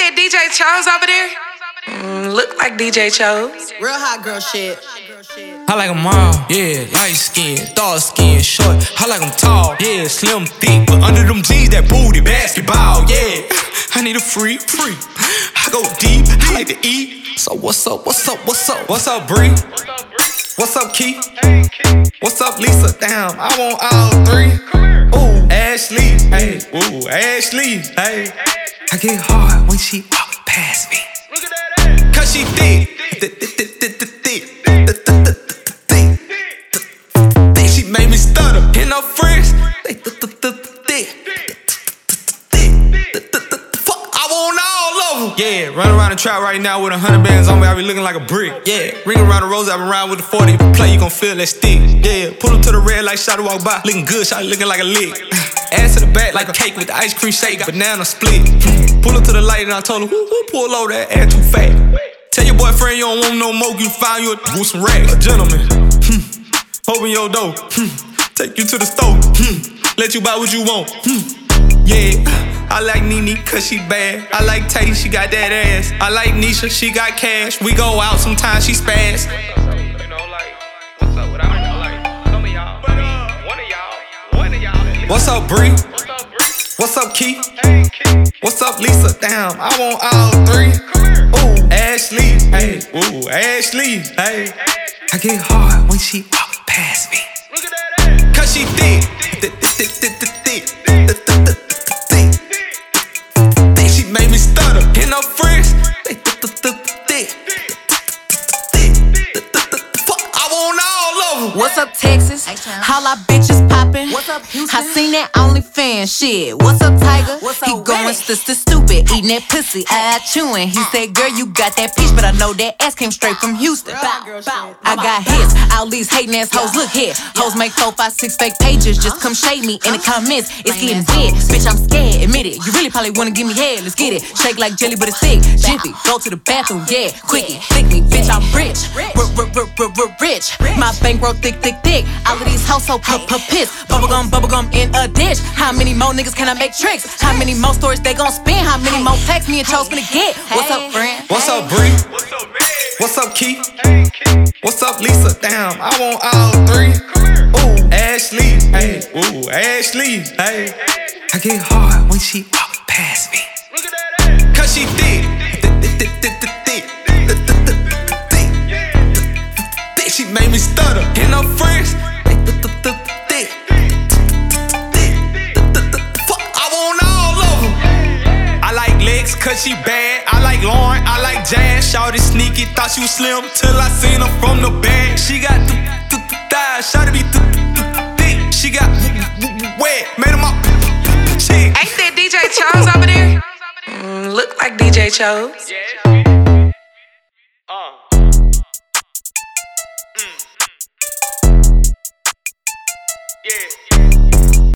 that DJ Chose over there? Look like DJ Chose. Real hot girl shit. I like them all, yeah, light skin, dark skin, short. I like them tall, yeah, slim, thick, but under them jeans, that booty, basketball, yeah. I need a free. I go deep, I like to eat. So what's up? What's up, Bree? What's up, Keith? What's up, Lisa? Damn, I want all three. Ooh, Ashley, hey, hey. I get hard when she walk past me. Cause she thick. She made me stutter. And her friends, they thick. Fuck, I want all of them. Yeah, run around the trap right now with 100 bands on me, I be looking like a brick. Yeah, ring around the rose, I been around with the 40. If you play, you gon' feel that stick. Yeah, pull up to the red like Shotty walk by. Looking good, Shotty looking like a lick. Ass to the back like a cake with the ice cream shake. Banana split. Pull up to the light and I told her, who pull over that ass too fat? Tell your boyfriend you don't want no more, you find you with some racks. A gentleman, open your door, take you to the store, let you buy what you want. Yeah, I like Nene cause she bad. I like Tay, she got that ass. I like Nisha, she got cash. We go out sometimes, she spaz. What's up, Bree? What's up, Keith? What's up, Lisa? Damn, I want all three. Ooh, Ashley, hey. Hey. I get hard when she walk past me. Cause she thick. She made me stutter. And her friends, they thick. Fuck, I want all of them. What's up, Texas? Holla bitches poppin'. What's up, Houston? I seen that OnlyFans shit. What's up, Tiger? What's He up, going Reddit? stupid, eating that pussy, eye chewing. He said, girl, you got that peach, but I know that ass came straight from Houston. I got hits, all these hating ass hoes, look here. Hoes make 4, 5, 6 fake pages, just come shade me in the comments. It's getting dead, bitch, I'm scared, admit it. You really probably wanna give me head, let's get it. Shake like jelly, but it's thick. Jiffy, go to the bathroom, yeah, quickie. Thick me, bitch, I'm rich. Rich. My bankroll thick. All of these hoes so piss. Bubblegum in a dish. How many more niggas can I make tricks? How many more stories they gon' spin? How many more texts me and Chose finna get? What's up, friend? What's up, Bree? What's up, Keith? What's up, Lisa? Damn, I want all three. Ooh, Ashley, hey. Hey. I get hard when she walk past me. Cause she thick. She made me stutter. And her friends, they thick. Fuck, I want all of them. I like Lex cause she bad. I like Lauren, I like Jazz. Shawty sneaky, thought she was slim till I seen her from the back. She got thighs, shawty be thick. She got wet, made them up. Ain't that DJ Chose over there? Look like DJ Chose. Yeah.